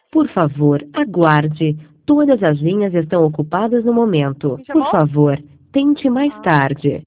Por favor, aguarde. Todas as linhas estão ocupadas no momento. Me Por chamou? favor, tente mais tarde.